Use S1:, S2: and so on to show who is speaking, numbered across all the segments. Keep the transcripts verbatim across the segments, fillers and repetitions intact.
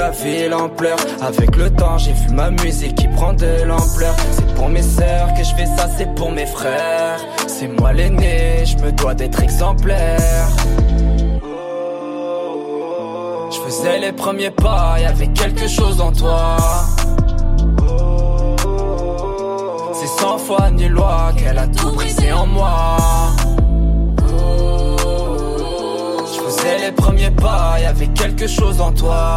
S1: la ville en pleurs. Avec le temps j'ai vu ma musique qui prend de l'ampleur. C'est pour mes sœurs que je fais ça, c'est pour mes frères. C'est moi l'aîné, je me dois d'être exemplaire. Je faisais les premiers pas, y'avait quelque chose en toi. C'est cent fois ni loi qu'elle a tout brisé en moi. Je faisais les premiers pas, y'avait quelque chose en toi.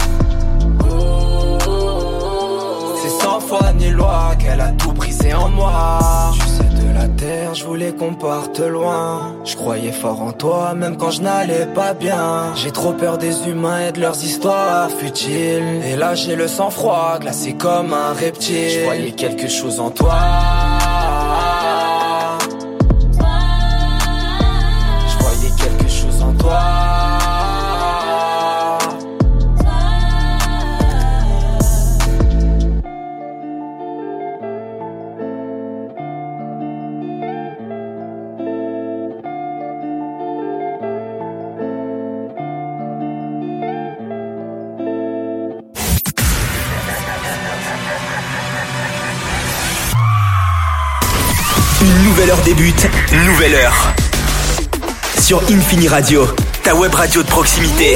S1: C'est cent fois ni loi qu'elle a tout brisé en moi. Tu sais de la terre, je voulais qu'on parte loin. Je croyais fort en toi, même quand je n'allais pas bien. J'ai trop peur des humains et de leurs histoires futiles. Et là j'ai le sang froid, glacé comme un reptile. Je voyais quelque chose en toi. Je voyais quelque chose en toi.
S2: Une nouvelle heure débute, nouvelle heure. Sur Infini Radio, ta web radio de proximité.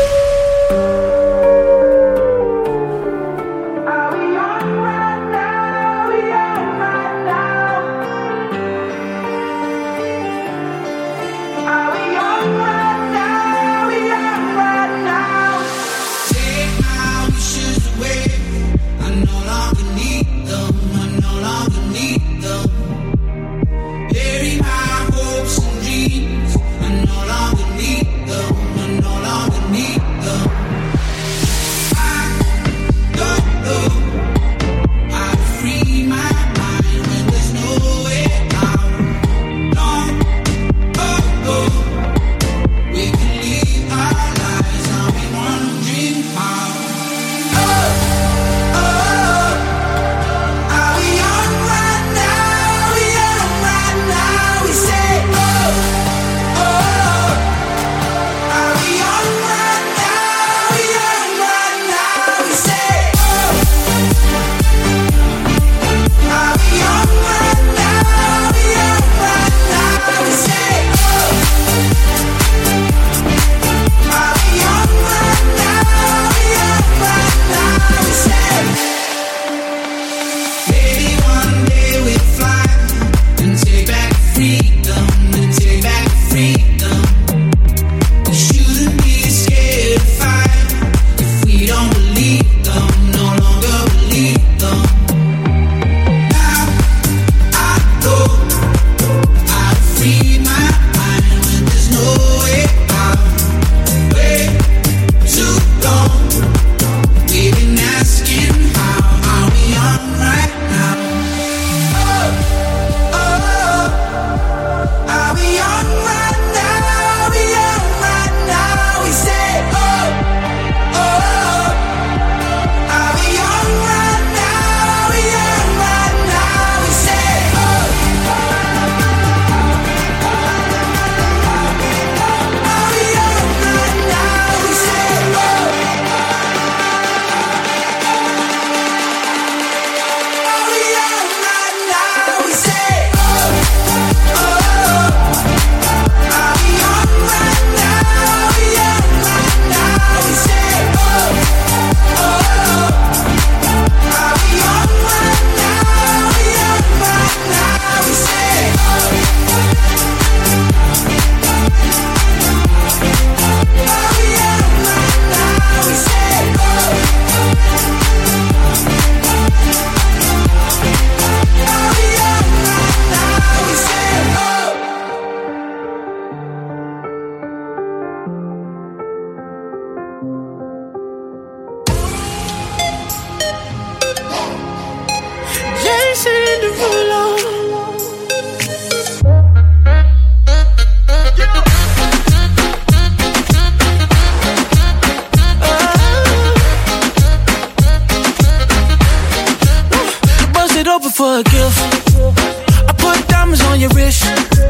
S3: For a gift, I put diamonds on your wrist.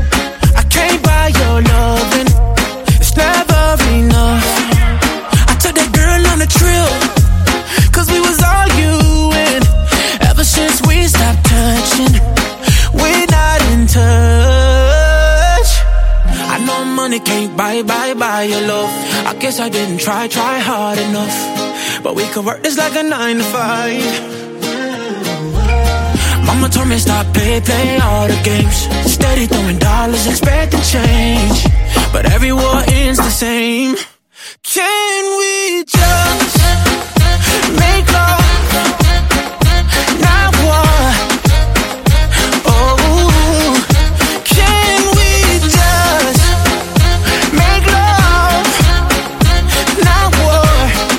S3: I can't buy your loving, it's never enough. I took that girl on a trip. guess I didn't try, try hard enough. But we could work this like a nine to five. Mama told me stop, play, play all the games. Steady throwing dollars, expecting change. But every war ends the same. Can we just make love? Not war. Oh, can we just make love? Not war.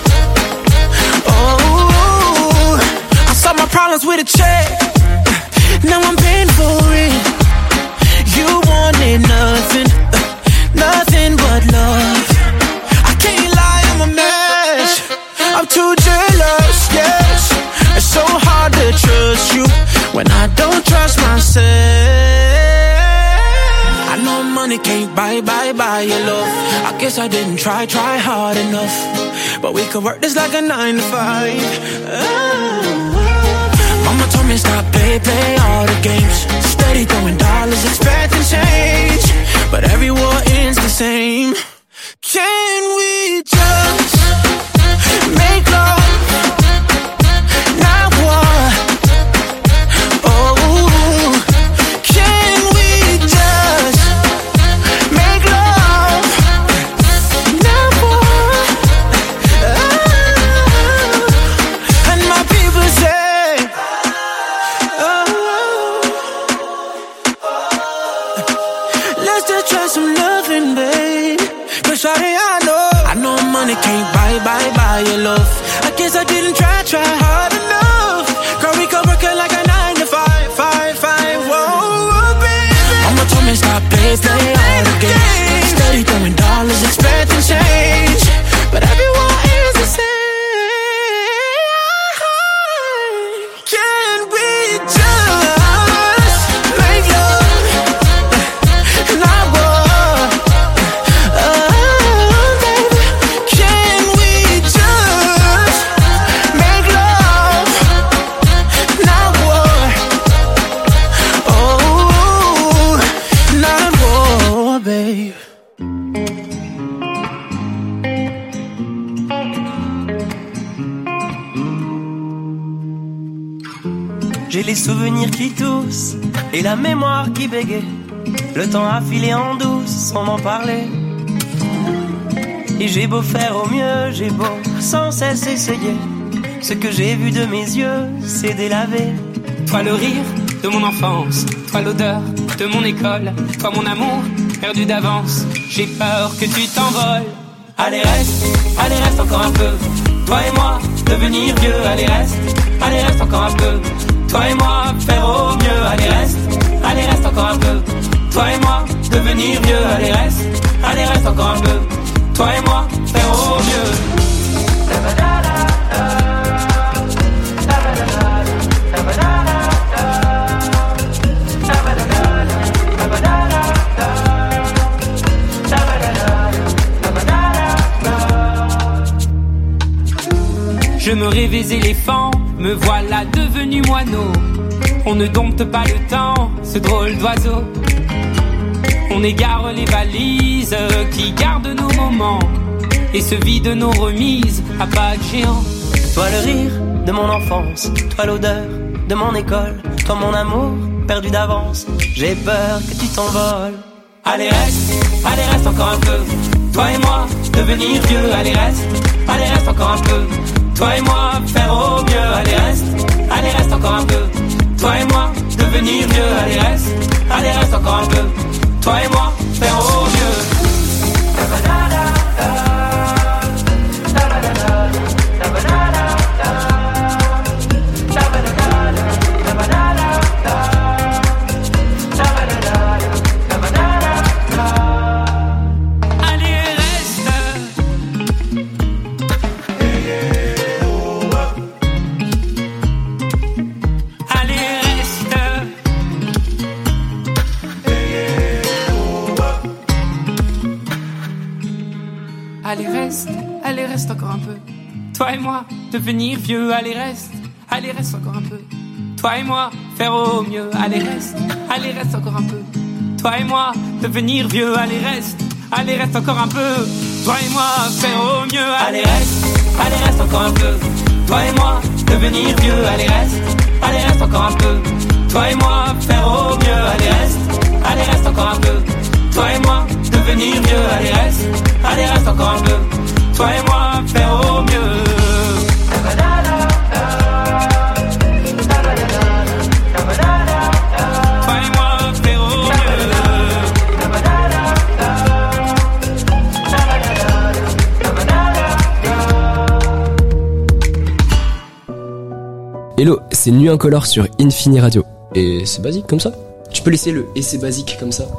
S3: Oh, I solved my problems with a check. Now I'm paying for it. You wanted nothing, nothing but love. I can't lie, I'm a mess. I'm too jealous, yes. It's so hard to trust you when I don't trust myself. I know money can't buy, buy, buy your love. I guess I didn't try, try hard enough. But we could work this like a nine to five. Oh. Mama told me stop, play, play all the games. Steady throwing dollars, expecting change. But every war ends the same. Can we just make love? Not war. Oh, can we just make love? Not war. Oh, and my people say, let's just try some loving, babe. Cause shawty, I know, I know money can't buy, buy, buy your love. I guess I didn't try, try hard enough. Girl, we could work it like a nine to five, five, five, whoa, baby. Mama told me stop, play, play all the games. Steady throwing dollars, expecting change. But everyone is the same. Can we just make love? Not war. Oh, baby. Can we just make love? Not war. Oh, not war, babe.
S4: J'ai les souvenirs qui toussent et la mémoire qui bégaye. Le temps a filé en douce sans m'en parler. Et j'ai beau faire au mieux, j'ai beau sans cesse essayer. Ce que j'ai vu de mes yeux, c'est délavé.
S5: Toi le rire de mon enfance, toi l'odeur de mon école, toi mon amour perdu d'avance. J'ai peur que tu t'envoles. Allez reste, allez reste encore un peu. Toi et moi, devenir vieux. Allez reste, allez reste encore un peu. Toi et moi, faire au mieux. Allez reste, allez reste encore un peu. Toi et moi, devenir vieux. Allez reste, allez reste encore un peu. Toi et moi, faire au mieux. Je me rêvais éléphant, me voilà devenu moineau. On ne dompte pas le temps, ce drôle d'oiseau. On égare les valises qui gardent nos moments et se vident nos remises à pas de géant.
S4: Toi le rire de mon enfance, toi l'odeur de mon école, toi mon amour perdu d'avance. J'ai peur que tu t'envoles.
S5: Allez reste, allez reste encore un peu. Toi et moi, devenir vieux. Allez reste, allez reste encore un peu. Toi et moi, faire au mieux. Allez reste, allez reste encore un peu. Toi et moi, devenir vieux. Allez reste, allez reste encore un peu. Toi et moi, faire au mieux. Allez reste, allez reste encore un peu. Toi et moi, devenir vieux. Allez reste, allez reste encore un peu. Toi et moi, faire au mieux. Allez reste, allez reste encore un peu. Toi et moi, devenir vieux. Allez reste, allez reste encore un peu. Toi et moi faire au mieux. Allez reste, allez reste encore un peu. Toi et moi devenir vieux. Allez reste, allez reste encore un peu. Toi et moi faire au mieux. Allez reste, allez reste encore un peu. Toi et moi devenir vieux. Allez reste, allez reste encore un peu. Toi et moi faire au mieux.
S6: Hello, c'est Nuit Incolore sur Infini Radio. Et c'est basique comme ça. Tu peux laisser le « et c'est basique » comme ça.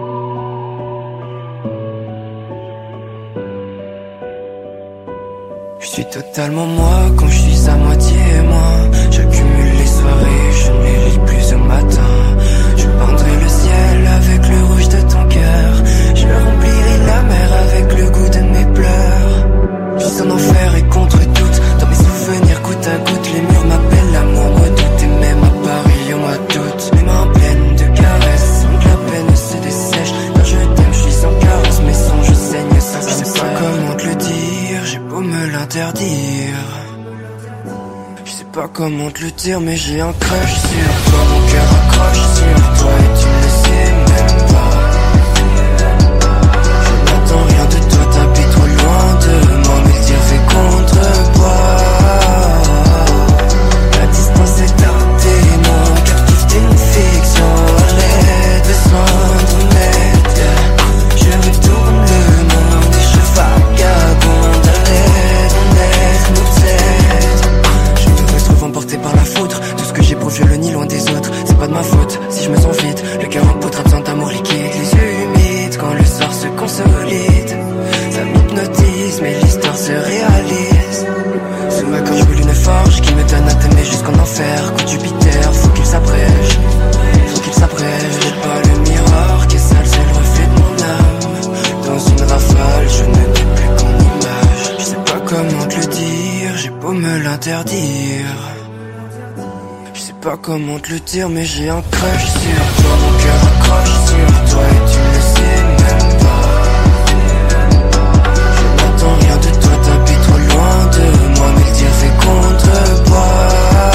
S1: Je suis totalement moi quand je suis à moitié moi. J'accumule les soirées, je ne les lis plus au matin. Je peindrai le ciel avec le rouge de ton cœur. Je remplirai la mer avec le goût de mes pleurs. Je suis en enfer et contre toute. Dans mes souvenirs goutte à goutte, les murs m'appellent l'amour redoute. Et même à Paris au mois d'août, mes mains pleines de caresses, sans que la peine se dessèche. Quand je t'aime, je suis sans carence, mes songes saignent, ça je sais pas comment te le dire, j'ai beau me l'interdire. Je sais pas comment te le dire, mais j'ai un crush sur toi. Mon cœur accroche sur toi et tu ne le sais même pas. Je n'entends rien de toi, t'habites trop loin de moi, mais le tir fait contrepoids. La distance est un témoin, captif d'une fiction. Allez, besoin d'une aide. Je retourne le monde et je vagabonde. Allez, ton aide nous aide. Je me retrouve emporté par la foudre. Tout ce que j'éprouve, je le nie loin des autres. C'est pas de ma faute si je me sens vide. Le cœur en poudre, absent d'amour liquide. Les yeux humides quand le soir se consolide. Ça m'hypnotise, mais l'histoire se réalise. Sous ma gorge brûle une forge qui me donne à t'aimer jusqu'en enfer. Coup de Jupiter, faut qu'il s'abrège. Faut qu'il s'abrège. J'ai pas le miroir qui est sale, c'est le reflet de mon âme. Dans une rafale, je ne n'ai plus qu'en image. Je sais pas comment te le dire, j'ai beau me l'interdire. Je sais pas comment te le dire, mais j'ai un crush sur toi. Mon cœur accroche sur toi et tu ne le sais même pas. Je n'entends rien de toi, t'habites trop loin de moi, mais le tir fait contrepoids.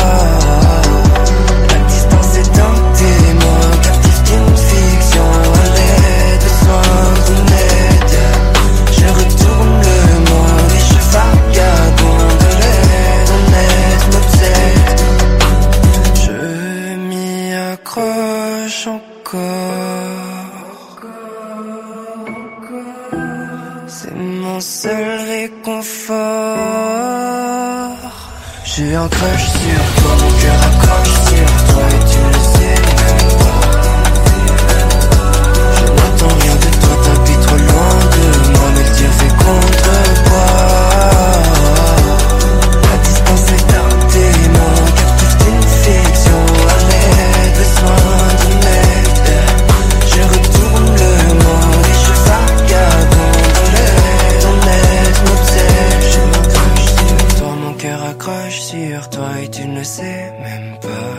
S1: La distance est un témoin, captif d'une fiction. Allez, besoin d'une aide. Je retourne le monde et je vagabonde. Allez, ton aide m'obsède. Je m'y accroche encore. C'est mon seul réconfort. J'ai un crush sur toi, mon cœur accroche sur toi et tu le sais même pas. Je n'entends rien de toi, t'habites trop loin de moi, mais le tir fait contrepoids. La distance est un témoin, captif d'une fiction. Allez, besoin d'une aide. Je retourne le monde et je vagabonde. Allez, ton aide m'obsède. J'ai un crush sur toi, mon cœur accroche sur toi et tu ne le sais même pas.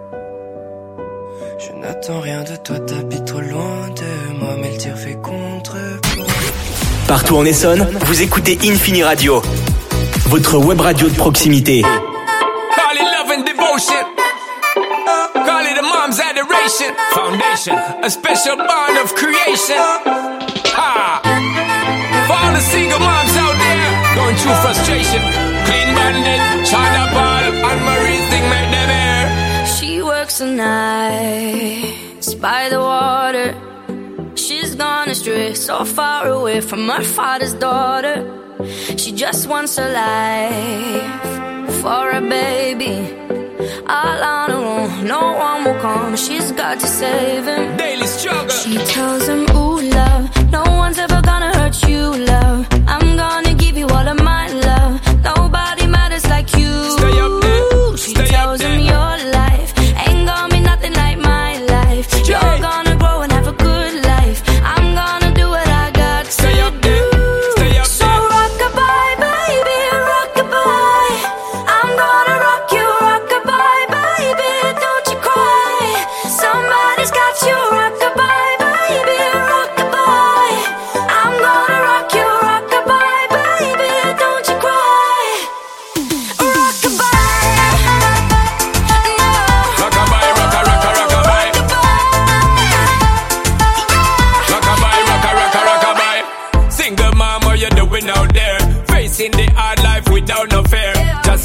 S1: Je n'attends rien de toi, t'habites trop loin de moi, mais le tir fait contrepoids.
S2: Partout en Essonne, vous écoutez Infini Radio, votre web radio de proximité.
S3: Call it love and devotion. Call it a mom's adoration. Foundation, a special bond of creation. Ha! For all the single moms out there going through frustration. Clean Bandit, China Ball, and Marie thing make them air.
S7: She works the nights by the water. She's gone astray, so far away from her father's daughter. She just wants a life for a baby. All on her own, no one will come. She's got to save him.
S3: Daily struggle.
S7: She tells him, ooh, love, no one's ever gonna hurt you, love. I'm gonna give you all of my love. Nobody matters like you.
S3: Stay up there.
S7: She
S3: Stay
S7: tells
S3: up
S7: him
S3: there.
S7: your life ain't gonna be nothing like my life.
S3: Yeah.
S7: You're gonna grow and have a good life. I'm gonna do what I got
S3: Stay
S7: to
S3: up there.
S7: do.
S3: Stay up
S7: So
S3: there.
S7: rock-a-bye, baby, rock-a-bye. I'm gonna rock you, rock-a-bye, baby, don't you cry. Somebody's got you, rock-a-bye, baby, rock-a-bye.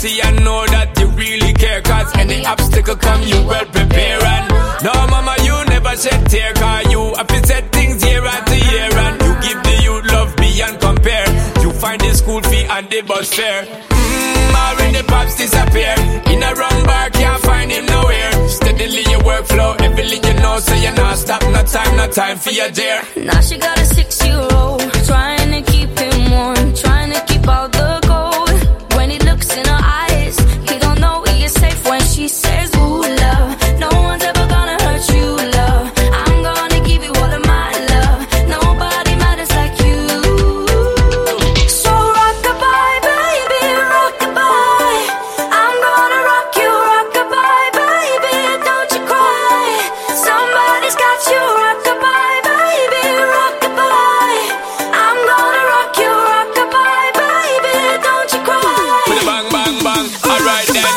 S8: see I know that you really care. Cause any obstacle come, you well prepare. And no, mama, you never shed tear. Cause you have to set things year after year. And you give the youth love beyond compare. You find the school fee and the bus fare. Mmm, already pops disappear. In a wrong bar, can't find him nowhere. Steadily your workflow, everything you know, so you not stop, no time, no time for your dear.
S7: Now she got a six-year-old, trying to keep him warm, trying to keep out the cold. When he looks in her eyes, he don't know he is safe when she says, ooh, love, no one's ever gonna hurt you, love. I'm gonna give you all of my love. Nobody matters like you. So rock-a-bye, baby, rock-a-bye. I'm gonna rock you, rock-a-bye, baby, don't you cry. Somebody's got you, rock-a-bye, baby, rock-a-bye. I'm gonna rock you, rock-a-bye, baby, don't you cry.
S8: With a bang, bang, bang, alright then.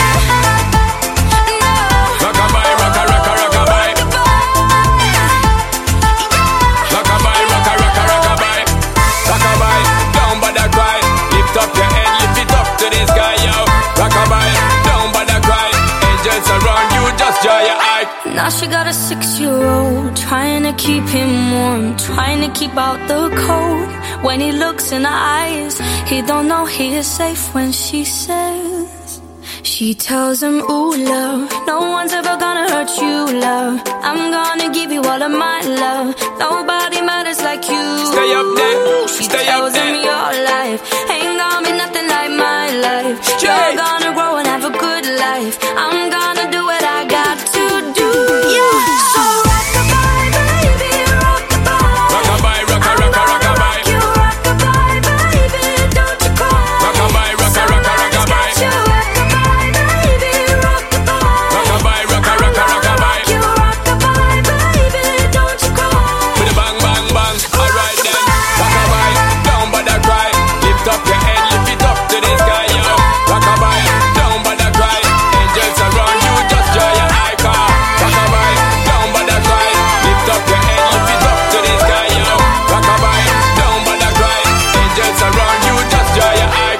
S8: Rock-a-bye, rocka, rocka, rock-a-bye. Rock-a-bye, rocka, rocka, rock-a-bye. Rock-a-bye, down by the cry. Lift up your head, lift it up to the sky, yo. Rock-a-bye, down by the cry. Angels around you, just draw your eye.
S7: Now she got a six-year-old, trying to keep him warm, trying to keep out the cold. When he looks in her eyes, he don't know he is safe when she says, she tells him, ooh, love, no one's ever gonna hurt you, love. I'm gonna give you all of my love. Nobody matters like you.
S8: Stay up there,
S7: She
S8: stay
S7: tells
S8: up there.
S7: him your life ain't gonna be nothing like my life. You're gonna grow and have a good life. I'm gonna do what I got to do. Yeah. So rock-a-bye, baby, rock-a-bye.
S8: Rock-a-bye, rocka, rocka, rock-a-bye.
S7: You rock-a-bye, baby, don't you cry.
S8: Rock-a-bye, rocka, rocka, rock-a-bye.
S7: You rock-a-bye, baby, rock-a-bye.
S8: Rock-a-bye, rocka, rocka, rock-a-bye.
S7: You rock-a-bye, baby, don't you cry.
S8: With a bang, bang, bang, alright then. Rock-a-bye, down by the cry. Lift up your head, lift it up to the sky, yo. Rock-a-bye, down by the cry. Angels around you, just draw your eye car. Rock-a-bye, down by the cry. Lift up your head, lift it up to the sky, yo. Rock-a-bye, down by the cry. Angels around you, just draw your eye.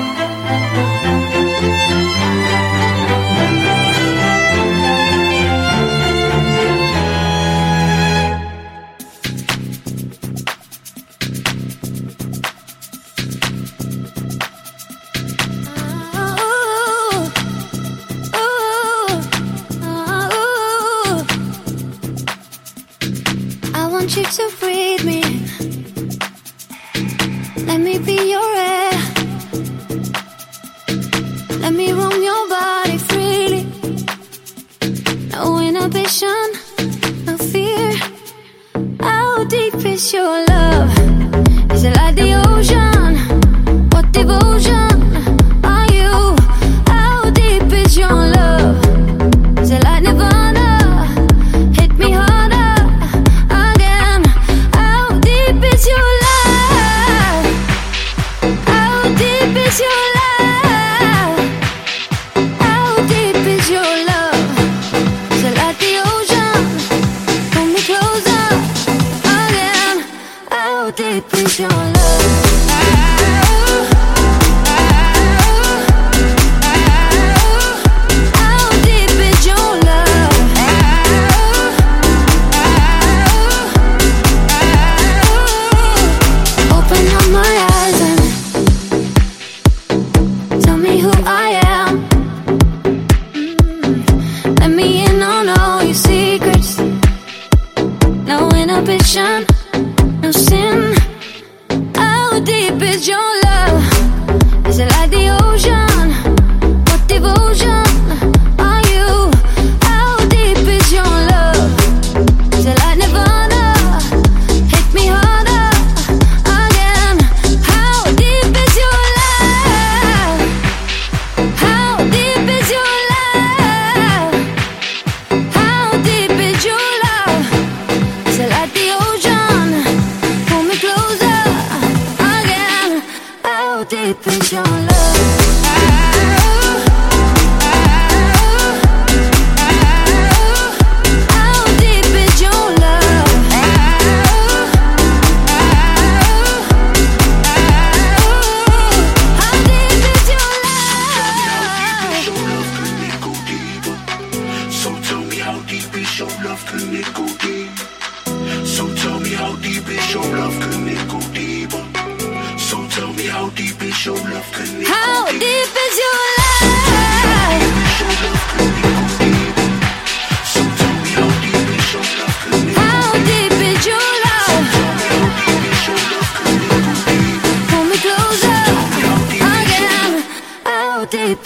S9: I want you to breathe me. Let me be your air. Let me roam your body freely. No inhibition, no fear. How deep is your love? Is it like the ocean? What devotion are you? How deep is your love? Is it like Nirvana? Hit me harder again. How deep is your love? How deep is your love? How deep is your love? Is it like the ocean? Pull me closer again. How deep is your love? How deep is your love? Open up my eyes and tell me who I am. Mm. Let me in on all your secrets. No inhibition, no sin. How deep is your love? Is it like the ocean? What devotion are you? How deep is your love? Is it like Nirvana? Hit me harder again. How deep is your love?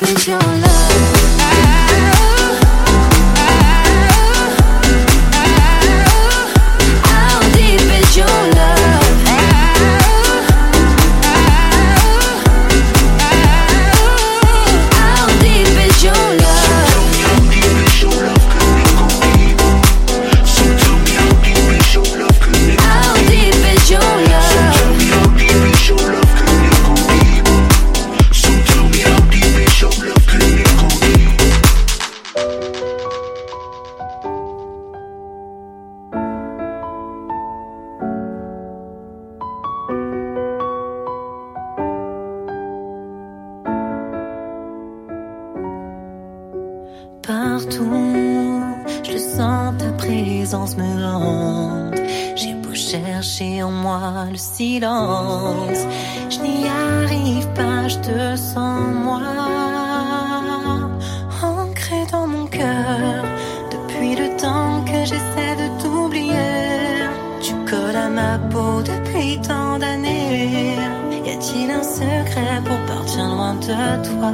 S9: deep is your love? How deep is your love? How deep is your love? So tell me how deep is your love? How deep is your love? So tell me how deep is your love? Can it go deep? So tell me how deep is your love? Can it go deep?
S4: Partout, je sens ta présence me hante. J'ai beau chercher en moi le silence, je n'y arrive pas, je te sens moi, ancré dans mon cœur. Depuis le temps que j'essaie de t'oublier, tu colles à ma peau depuis tant d'années. Y a-t-il un secret pour partir loin de toi?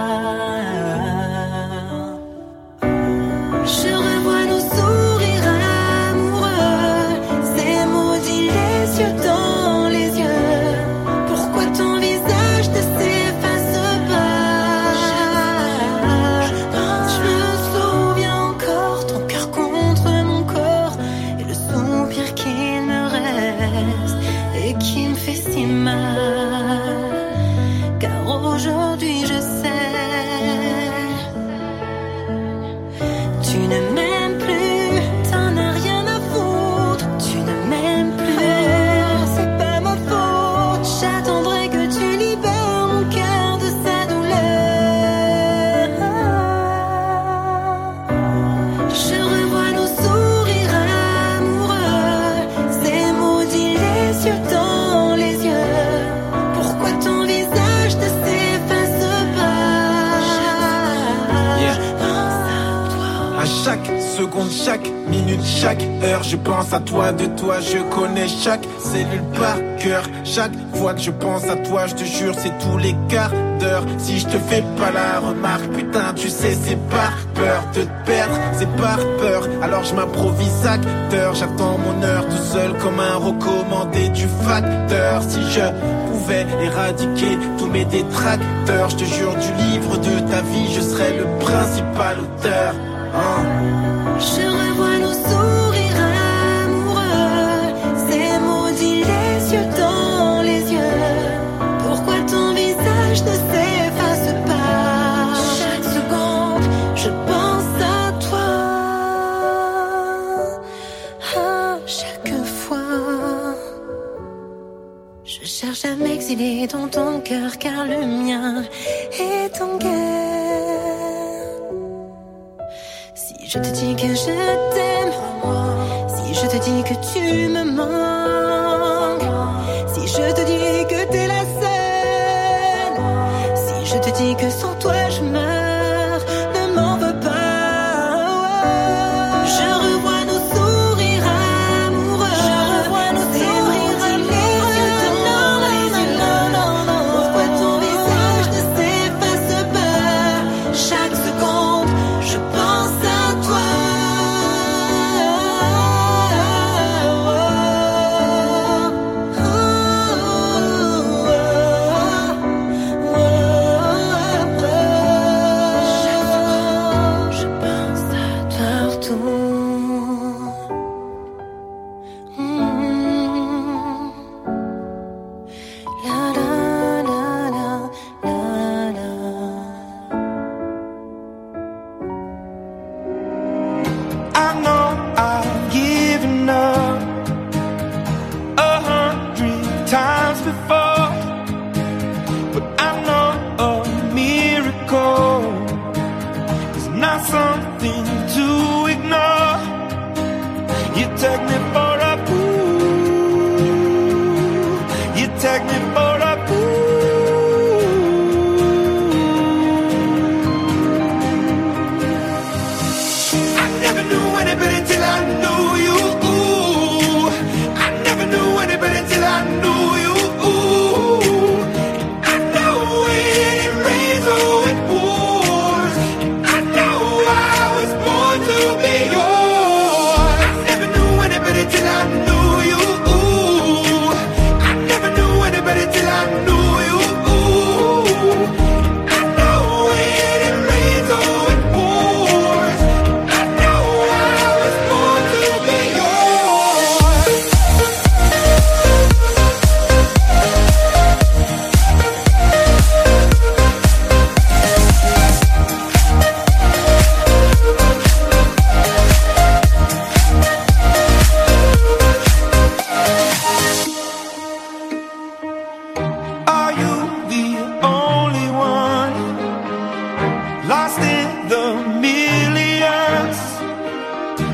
S4: Je revois nos sourires amoureux, ces maudits les yeux dans les yeux. Pourquoi ton visage ne s'efface pas? Je me souviens encore, ton cœur contre mon corps, et le soupir qu'il me reste et qui me fait si mal. Car aujourd'hui je sais, tu ne m'aimes plus, t'en as rien à foutre. Tu ne m'aimes plus, c'est pas ma faute. J'attendrai que tu libères mon cœur de sa douleur. Je revois nos sourires amoureux, ces maudits les yeux dans les yeux. Pourquoi ton visage ne s'efface pas?
S8: Yeah. À chaque seconde, chaque minute, chaque heure, je pense à toi, de toi je connais chaque cellule par cœur. Chaque fois que je pense à toi, je te jure, c'est tous les quarts d'heure. Si je te fais pas la remarque, putain, tu sais, c'est par peur de te perdre, c'est par peur. Alors je m'improvise acteur, j'attends mon heure tout seul comme un recommandé du facteur. Si je pouvais éradiquer tous mes détracteurs, je te jure, du livre de ta vie, je serais le principal auteur. Hein?
S4: Je revois nos sourires amoureux, ces maudits les yeux dans les yeux. Pourquoi ton visage ne s'efface pas? Chaque seconde, je pense à toi. À chaque fois, je cherche à m'exiler dans ton cœur, car le mien est en guerre. Si je te dis que je t'aime, si je te dis que tu me manques, si je te dis que t'es la seule, si je te dis que sans toi je meurs, ne m'en veux pas. Je revois nos sourires amoureux, je revois nos sourires amoureux, les yeux dans les yeux. Pourquoi ton visage ne s'efface pas? Chaque seconde, je pense à toi. Je pense à toi partout. Mm. La la la la la la.
S10: I know I've given up a hundred times before, but I know a miracle is not something to ignore. You take me for a fool, you take me for a fool. I never knew anybody till I knew you. Ooh. I never knew anybody till I knew you. Ooh. I know it rains, oh it pours.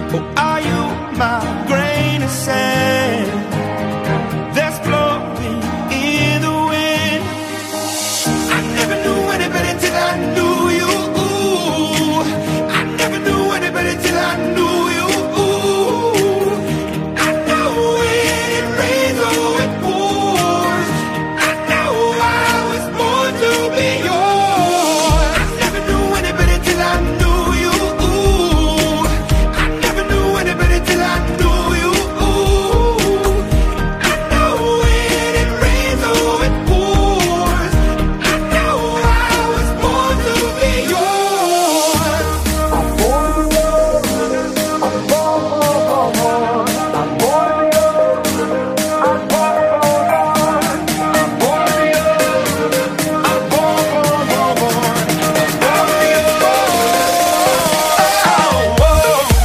S10: or are you my grain of sand that's blowing in the wind? I never knew any better till I knew you. I never knew any better till I knew you. I know when it rains or it pours, I know I was born to be yours. I never knew any better till I knew you. I never knew any better till I knew you. I know when it rains or it pours, I know I was born to be yours. I'm born to yours. I'm born, born, born, born. I'm born to yours. I'm born, born, born. I'm born to yours. I'm born, born, born, born. I'm born to yours. Oh, oh.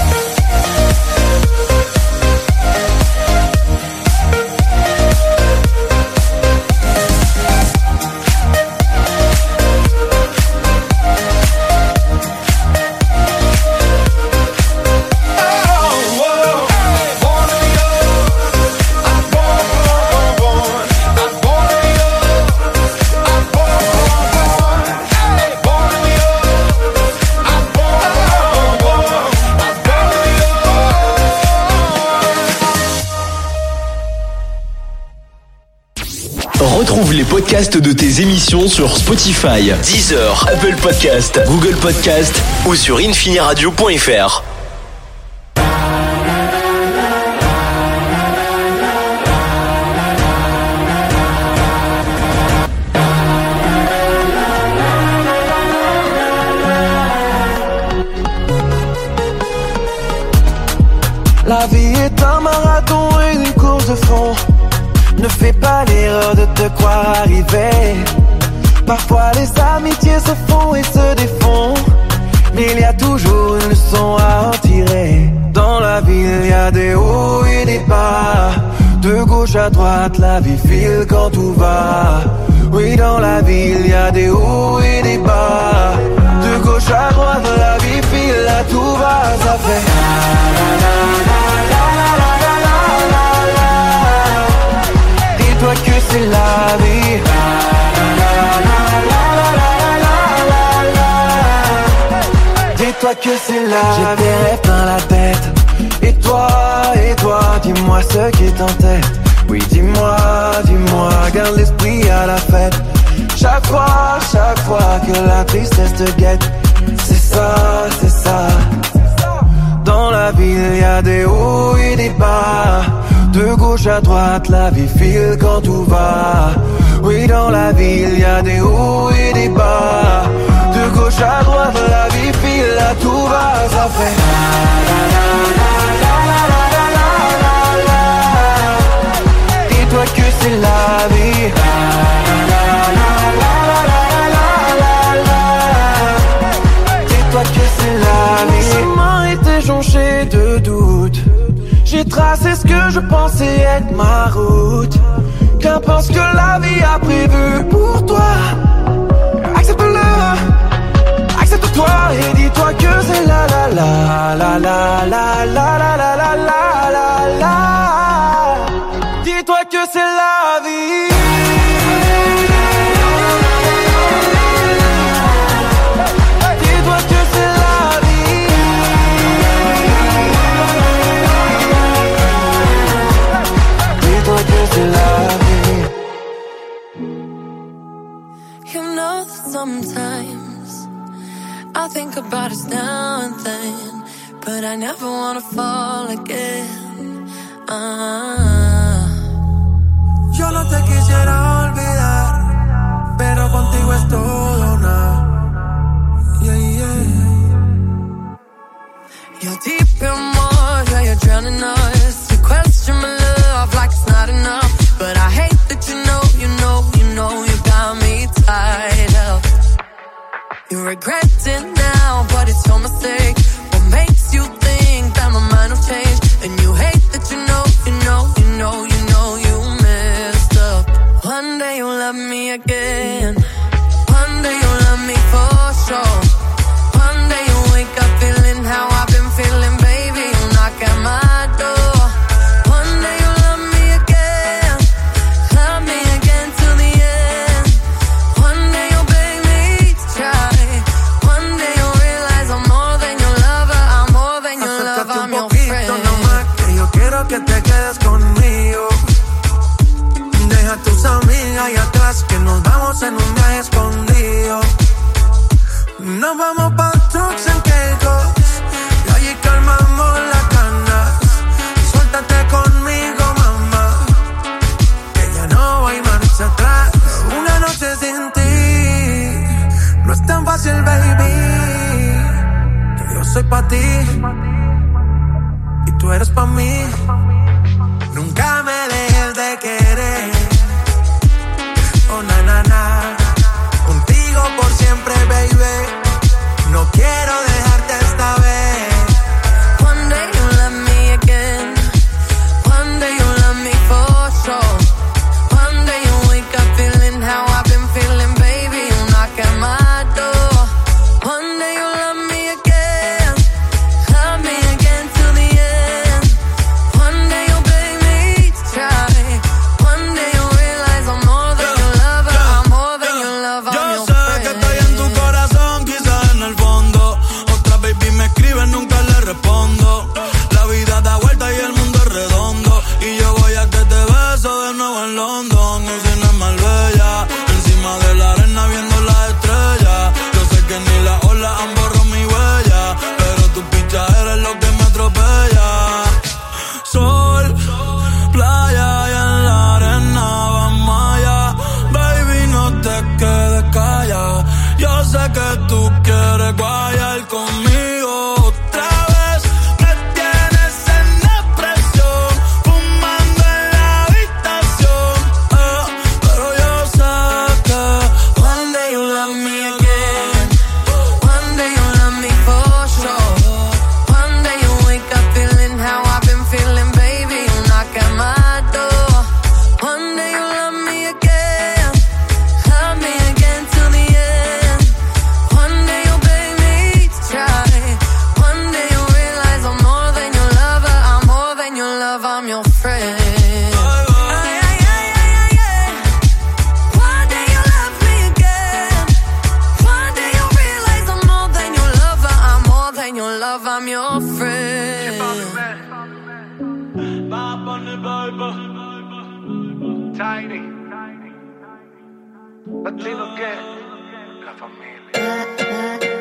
S2: Retrouve les podcasts de tes émissions sur Spotify, Deezer, Apple Podcast, Google Podcast ou sur infiniradio point f r.
S1: La vie est un marathon et une course de fond. Ne fais pas l'erreur de te croire arrivé. Parfois les amitiés se font et se défont, mais il y a toujours une leçon à en tirer. Dans la vie il y a des hauts et des bas. De gauche à droite la vie file quand tout va. Oui, dans la vie il y a des hauts et des bas. De gauche à droite la vie file, là tout va. Ça fait dis-toi que c'est la vie. Dis-toi que c'est la vie. J'ai des rêves dans la tête. Et toi, et toi, dis-moi ce qui est en tête. Oui, dis-moi, dis-moi, garde l'esprit à la fête. Chaque fois, chaque fois que la tristesse te guette, c'est ça, c'est ça. Dans la vie, il y a des hauts et des bas. De gauche à droite, la vie file quand tout va. Oui, dans la vie, il y a des hauts et des bas. De gauche à droite, la vie file, là tout va. Ça fait dis-toi que c'est la vie. Dis-toi que c'est la vie. Mon chemin était jonché de doutes. J'ai tracé ce que je pensais être ma route. Qu'importe ce que la vie a prévu pour toi, accepte-le, accepte-toi et dis-toi que c'est la la la la la la la la la la la la. Dis-toi que c'est la vie. Dis-toi que c'est la vie. Dis-toi que c'est la vie.
S11: You know that sometimes I think about us now and then, but I never wanna fall again. Ah.
S12: Yo no te quisiera olvidar, pero contigo es todo nada. Yeah, yeah.
S11: You're deep in water, yeah, you're drowning us. You question my love like it's not enough, but I hate that you know, you know, you know you got me tied up. You regret it now, but it's your mistake. What makes you think that my mind will change? And you hate that you know, you know, you know, you know you messed up. One day you'll love me again. One day you'll love me for sure. One day you'll wake up feeling how I've been feeling, baby. You'll not
S12: días que nos vamos en un viaje escondido. Nos vamos pa' trucks en Caicos y allí calmamos las ganas. Suéltate conmigo, mamá, que ya no hay marcha atrás. Una noche sin ti no es tan fácil, baby, que yo soy pa' ti y tú eres pa' mí. Nunca me dejes de querer, oh na na na, contigo por siempre, baby. No quiero dejarte esta vez.
S11: One day you love me again. One day you love me for sure. One day you wake up feeling how I've been feeling, baby. You knock at my door. One day you love me again. Love me again till the end. One day you'll beg me to try. One day you'll realize I'm more than your lover. I'm more than your lover. I'm
S13: Yo
S11: your
S13: sé
S11: friend.
S13: que estoy en tu corazón, quizás en el fondo. Otra baby me escribe, nunca le respondo. La vida da vuelta y el mundo es redondo. Y yo voy a que te beso de nuevo en London. Usina es Marbella, encima de la arena viendo las estrellas. Yo sé que ni las olas han borrado mi huella, pero tu picha eres lo que me atropella. Sol, playa y en la arena vamos allá. Baby, no te quedes callada. Yo sé que tú quieres guayar conmigo otra vez. Me tienes en depresión, fumando en la habitación, eh, pero yo sé que
S11: One day you love me again. One day you love me for sure. One day you wake up feeling how I've been feeling, baby. You knock at my door. One day you love me again. Love me again till the end. One day you'll beg me to try. One day you'll realize I'm more than your lover. I'm more than your love. I'm your friend. Ay, ay, ay, ay, ay, ay. One day you love me again. One day you realize I'm more than your lover. I'm more than your love. I'm your friend.
S12: Tiny, Latino que la familia.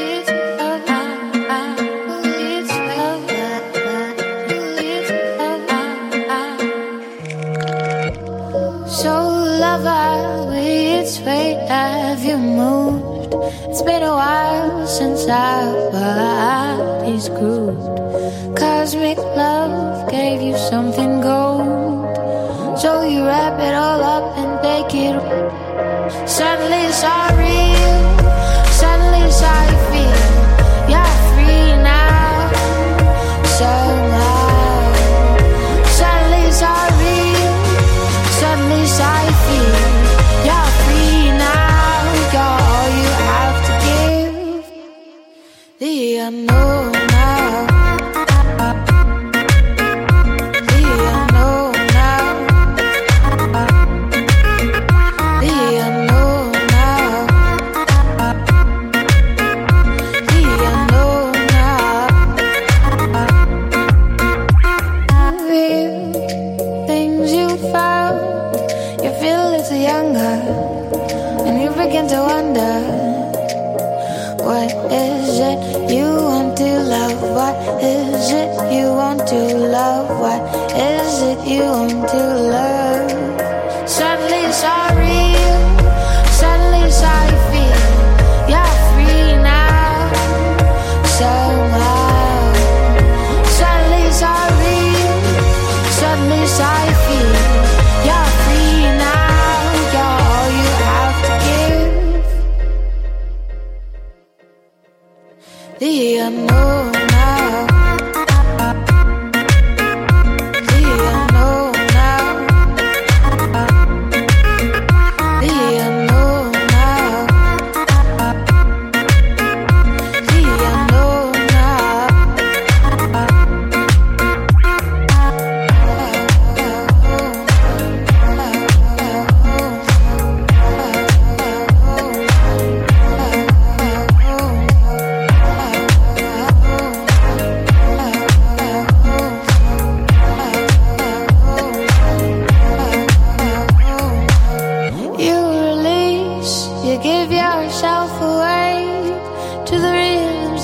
S9: So lover, which way have you moved? It's been a while since our bodies grooved. Cosmic love gave you something gold, so you wrap it all up and take it. Suddenly it's all real, suddenly it's how you feel. You're free now, somehow. Suddenly it's all real, suddenly it's how you feel. You're free now, you're all you have to give. The unknown now, the unknown now, the unknown now, the unknown now. Real things you found, you feel a little younger, and you begin to wonder. What is it you want to love? What is it you want to love? What is it you want to love? Suddenly it's all real, suddenly it's how you feel. You're free now, somehow. Suddenly it's all real, suddenly it's how you feel. You're free now, you're all you have to give. The unknown now, the unknown now, the unknown now, the unknown now.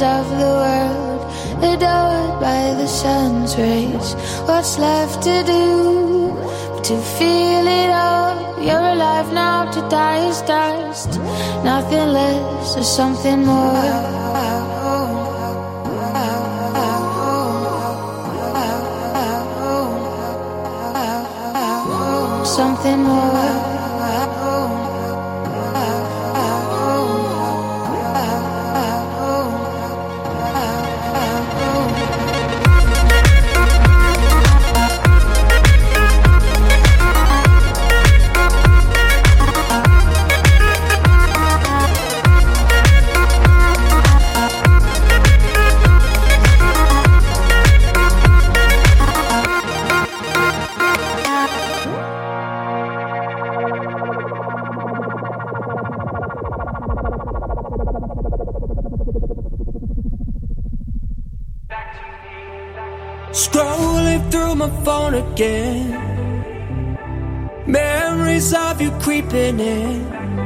S9: of the world, adored by the sun's rays. What's left to do but to feel it all? You're alive now, to die is dust. Nothing less or something more. Something more.
S14: Scrolling through my phone again, memories of you creeping in.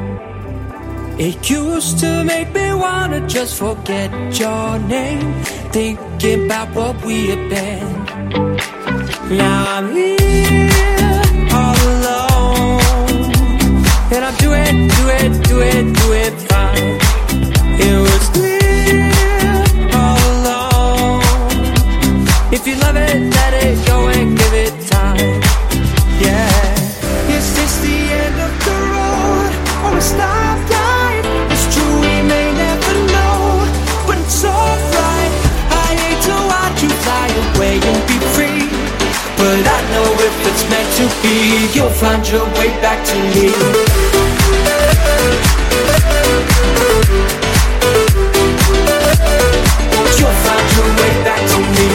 S14: It used to make me wanna just forget your name, thinking about what we had been. Now I'm here all alone, and I'm doing, doing, doing, doing fine. It was clear all along. If you love it, let it go and give it time. Yeah.
S10: Is this the end of the road or a stoplight? It's true, we may never know, but it's alright.
S14: I hate to watch you fly away and be free, but I know if it's meant to be, you'll find your way back to me. You'll find your way back to me.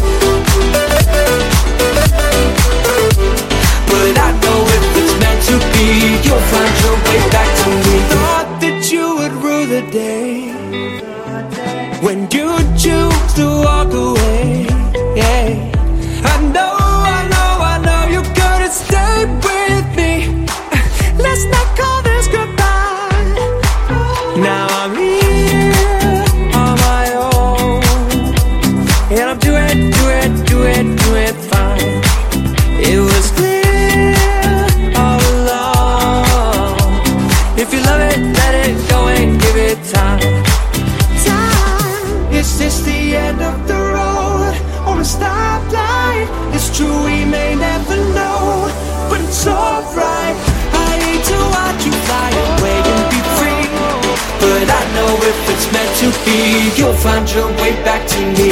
S14: But I know if it's meant to be, you'll find your way back to me.
S10: Thought that you would rue the day
S14: when you choose to walk away. Yeah.
S10: I know, I know, I know you couldn't stay with me. Let's not call this goodbye.
S14: Now I'm here on my own, and I'm doing, doing, doing, doing fine. It was clear all along. If you love it, let it go and give it time.
S10: Time. Is this the end of the road or a stoplight? It's true, we may never know, but it's alright.
S14: I hate to watch you fly away and be free, but I know if it's meant to be, you'll find your way back to me.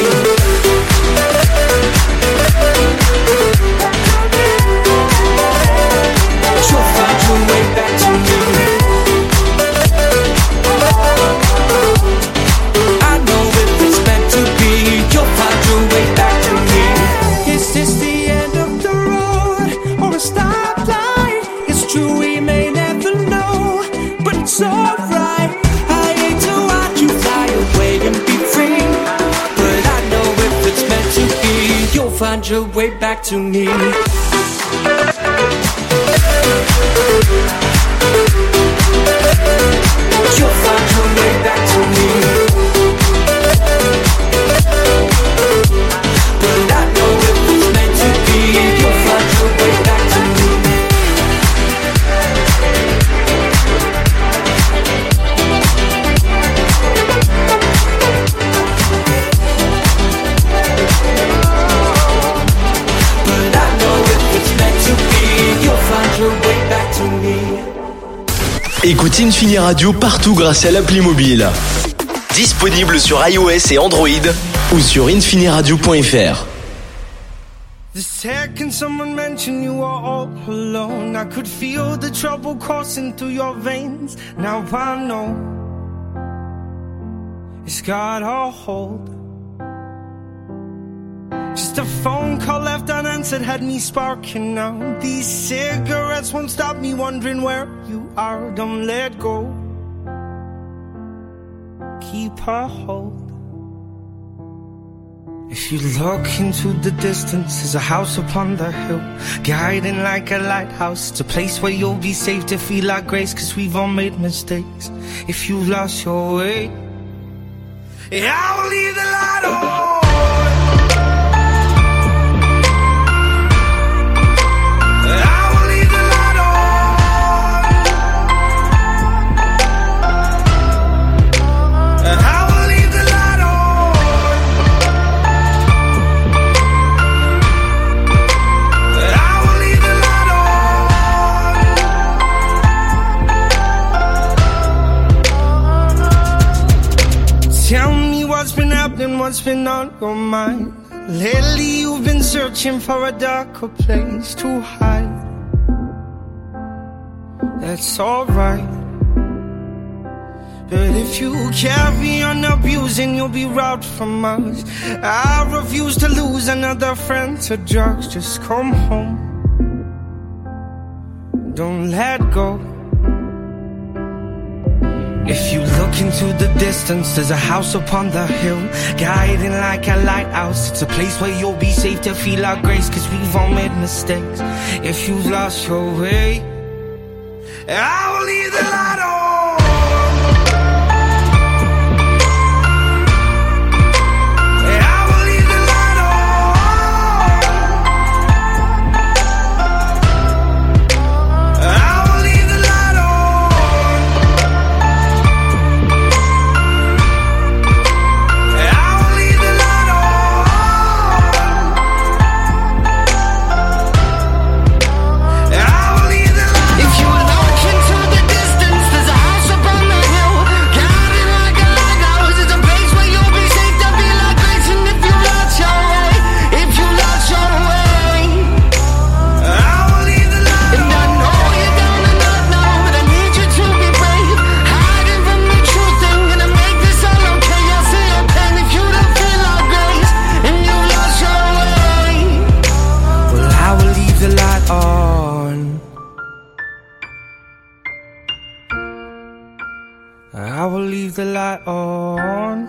S14: You'll find your way back to me. I know if it's meant to be, you'll find your way back to me.
S10: Is this the end of the road or a stoplight? It's true, we may never know, but it's alright.
S14: I hate to watch you fly away and be free, but I know if it's meant to be, you'll find your way back to me. You'll find your way back to me. But I know if it's meant to be, you'll find your way back to me. But I know if it's meant to be, you'll find your way back to me.
S2: Écoute Infini Radio partout grâce à l'appli mobile. Disponible sur iOS et Android ou sur infiniradio point f r.
S10: The second someone mentioned you were all alone, I could feel the trouble coursing through your veins. Now I know it's got a hold. Just a phone call left unanswered had me sparking now. These cigarettes won't stop me wondering where you are. Don't let go, keep a hold. If you look into the distance, there's a house upon the hill, guiding like a lighthouse. It's a place where you'll be safe to feel like grace, cause we've all made mistakes. If you've lost your way,
S12: Yeah, I will leave the light on. What's been on your mind? Lately you've been searching for a darker place to hide. That's alright, but if you carry on abusing, you'll be robbed from us. I refuse to lose another friend to drugs. Just come home, don't let go. If you look into the distance, there's a house upon the hill, guiding like a lighthouse. It's a place where you'll be safe to feel our grace, cause we've all made mistakes. If you've lost your way, I will leave the light on. I will leave the light on,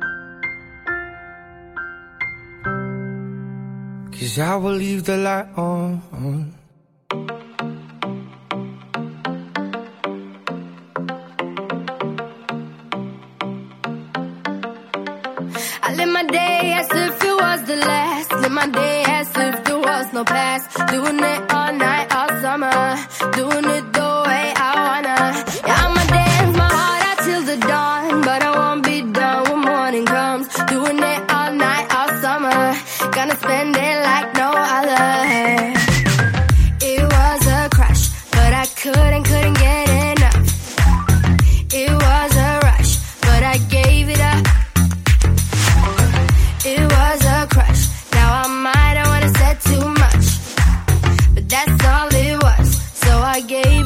S12: 'cause I will leave the light on.
S9: I live my day as if it was the last. Live my day as if there was no past. Doing it all night, all summer. Doing it the way I wanna. Yeah, I'ma dance my heart out till the dawn, but I won't be done when morning comes. Doing it all night, all summer. Gonna spend it like no other. It was a crush, but I couldn't, couldn't get enough. It was a rush, but I gave it up. It was a crush. Now I might have wanna said too much, but that's all it was. So I gave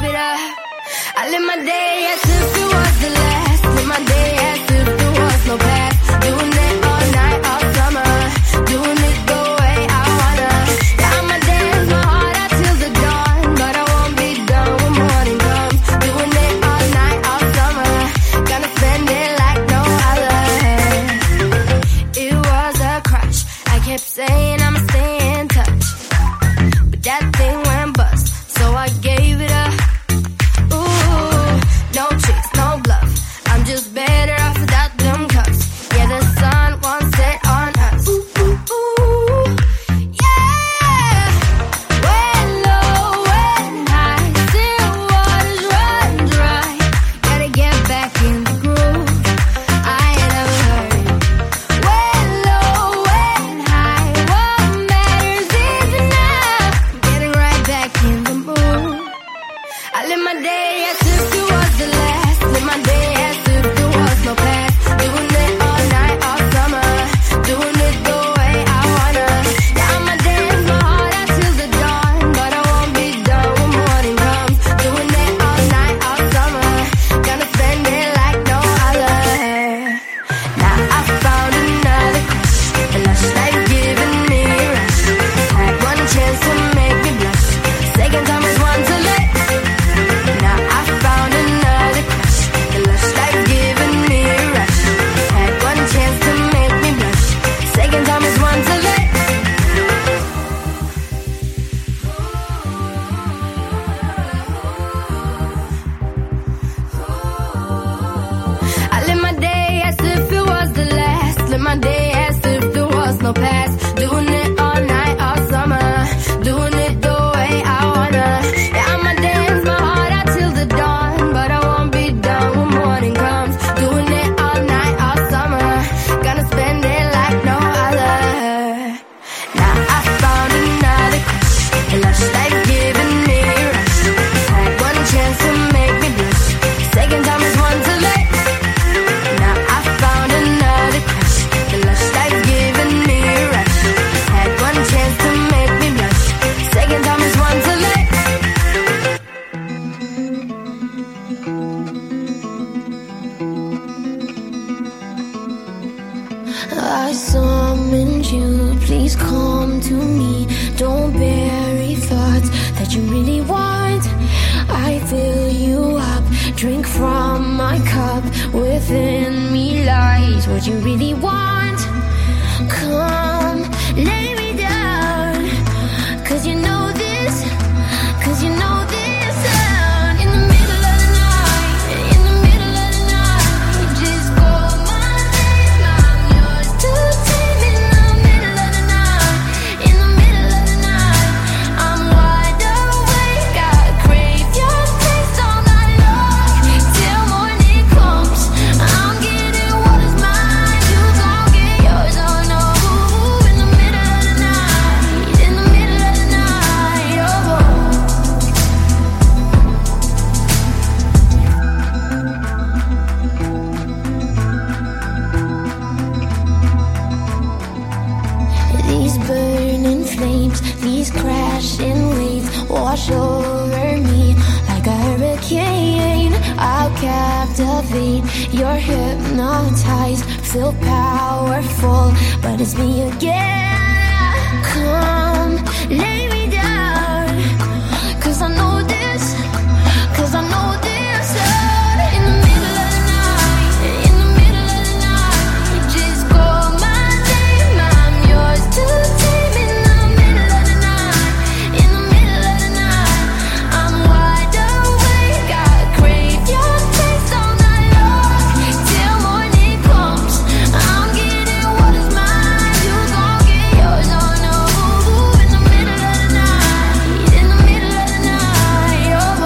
S9: I summoned you, please come to me. Don't bury thoughts that you really want. I fill you up, drink from my cup. Within me lies what you really want. Come, lay me down, cause you know this, cause you know this. In the middle of the night, in the middle of the night, just call my name, I'm yours to take. In the middle of the night, in the middle of the night, I'm wide awake, I crave your taste all night long, till morning comes. I'm getting what is mine, you gon' get yours, oh no. In the middle of the night, in the middle of the night, oh. These burning flames, these crashing waves wash over me like a hurricane. I'll captivate, you're hypnotized, feel powerful, but it's me again. Come, lay me down, cause I know this, cause I know this. In the middle of the night, in the middle of the night, just call my name, I'm yours to take. In the middle of the night, in the middle of the night, I'm wide awake, I crave your taste all night long, till morning comes. I'm getting what is mine, you gon' get yours, oh no. In the middle of the night, in the middle of the night, oh.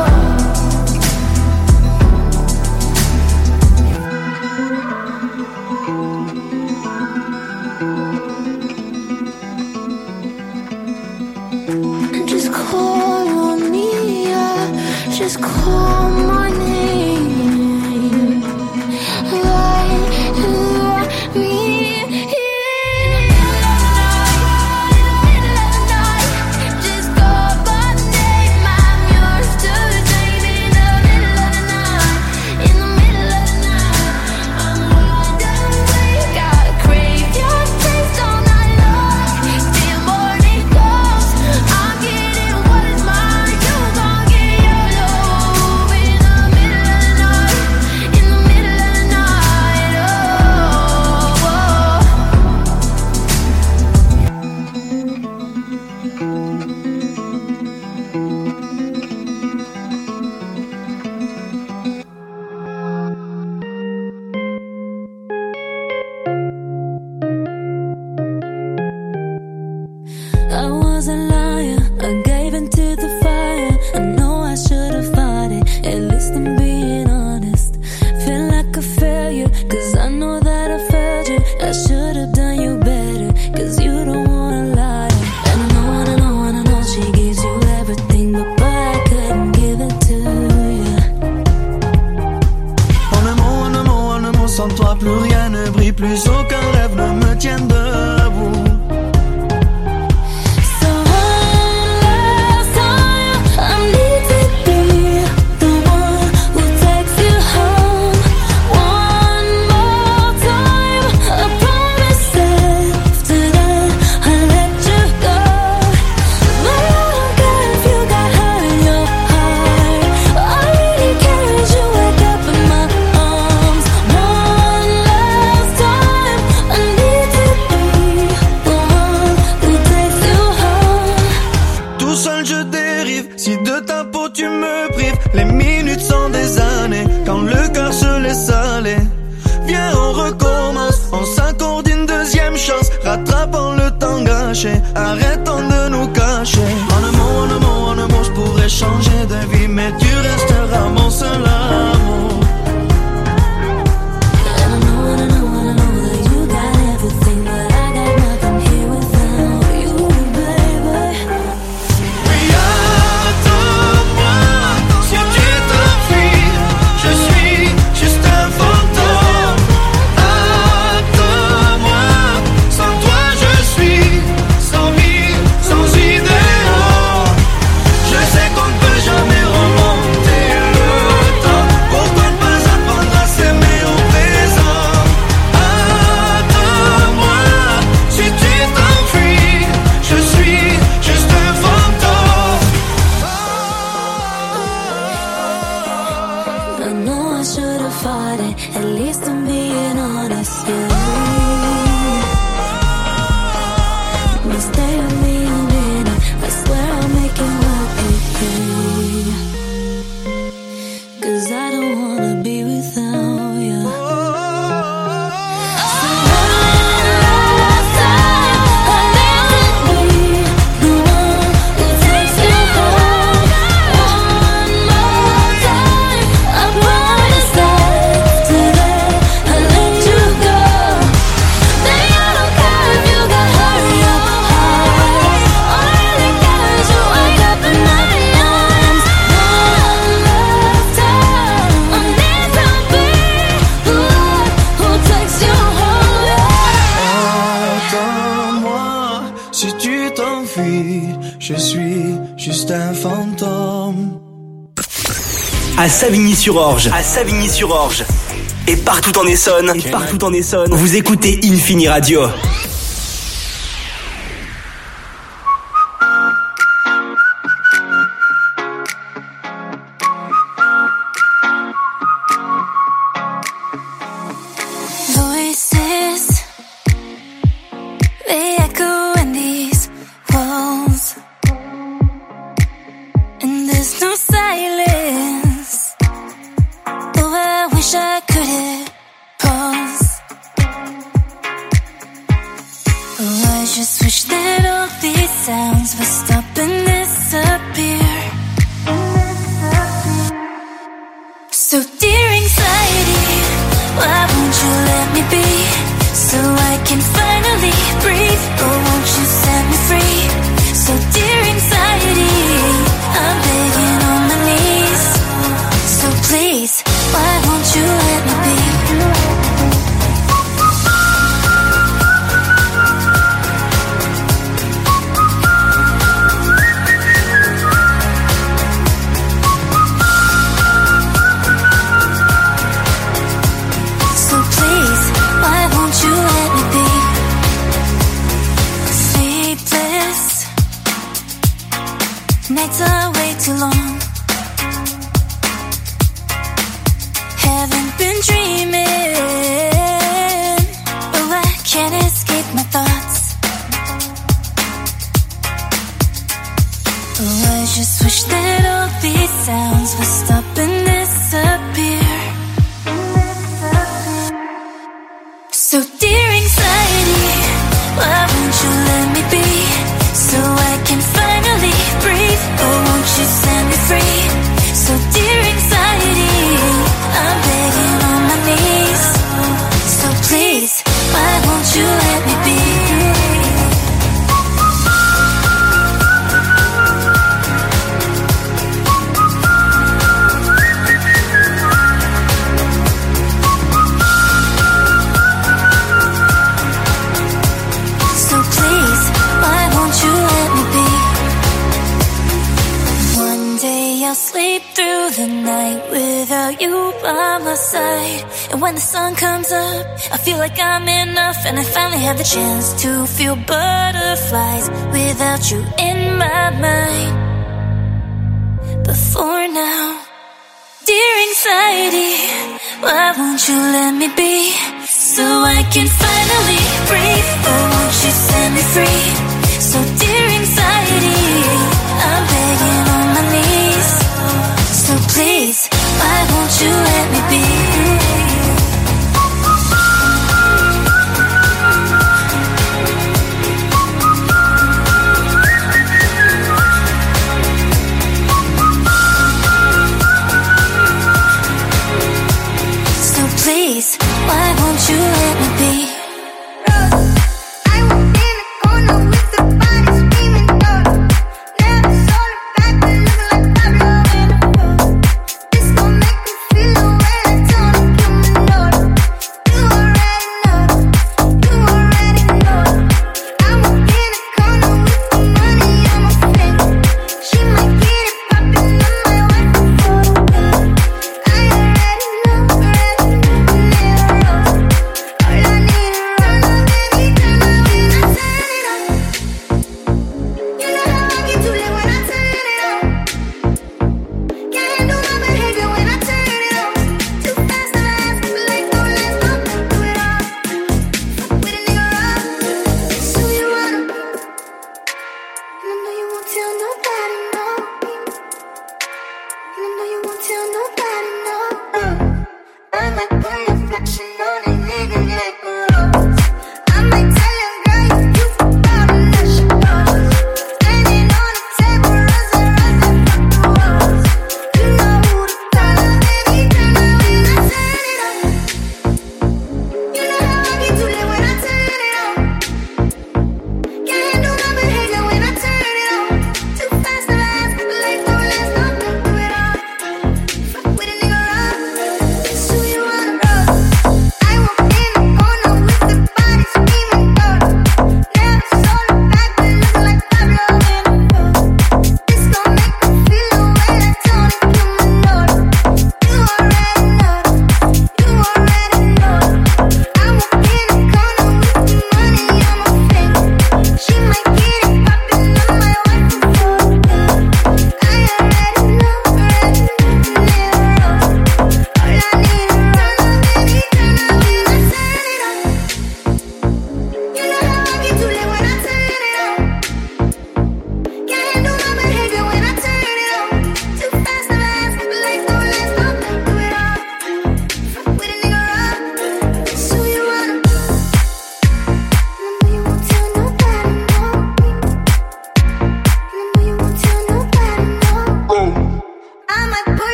S9: Just call on me, yeah. Just call my name. Light, light me in. Just call my name, I'm yours to take. In the middle of the night, in the middle of the night, I'm wide awake, I crave your taste all night long, till morning comes. I'm getting what is mine, you gon' get yours, oh. In the middle of the night, in the middle of the night, oh. I was a liar, I gave into the fire. I know I should have fought it, at least I'm being honest. Feel like a failure, cause I know that I failed you. I should have done you better, cause you don't wanna lie. And I know, and I know, and I know she gives you everything, but boy, I couldn't give it to you.
S13: En un mot, en un mot, en un mot, sans toi plus rien ne brille, plus aucun rêve ne me tient debout.
S9: So one last time, I need to be the one who takes you home. One more time, I promise after that I'll let you go. But I don't care if you got hurt in your heart. All I really care is you wake up in my arms. One last time, I need to be the one who takes you home.
S13: Tout seul je dérive, si de ta peau tu me prives. Les minutes sont des années, quand le cœur se laisse aller. Viens on recommence, on s'accorde une deuxième chance. Rattrapons le temps gâché, arrêtons de nous cacher. En un mot, en un mot, en un mot, je pourrais changer de vie, mais tu resteras mon seul amour.
S9: And I know, and I know, and I know that you got everything, but I got nothing here without you, baby.
S13: Attends-moi, si tu t'enfuis, je suis juste un fantôme. Attends-moi, sans toi je suis sans vie, sans idéal. Je sais qu'on ne peut jamais remonter le temps.
S15: fuis, je suis juste un fantôme.
S2: À Savigny-sur-Orge, à Savigny-sur-Orge, et partout en Essonne, et partout en Essonne, vous écoutez Infini Radio.
S9: Voices, they echo in these walls, and there's no silence. Oh, I wish I could hit pause. Oh, I just wish that all these sounds would stop and disappear. So dear anxiety, why won't you let me be, so I can finally breathe? Oh, won't you set me free? So dear anxiety, I'm begging on my knees. So please, why won't you let me be? So please, why won't you let me be? Sleepless nights are way too long. Haven't been dreaming. Oh, I can't escape my thoughts. Oh, I just wish that all these sounds would stop and disappear. So dear anxiety, why won't you let me be, so I can finally breathe? Oh, won't you set me free? So dear anxiety, I'm begging on my knees. So please, why won't you let me be? So please, why won't you let me be? One day I'll sleep through the night without you by my side. And when the sun comes up, I feel like I'm enough, and I finally have the chance to feel butterflies without you in my mind. But for now, dear anxiety, why won't you let me be, so I can find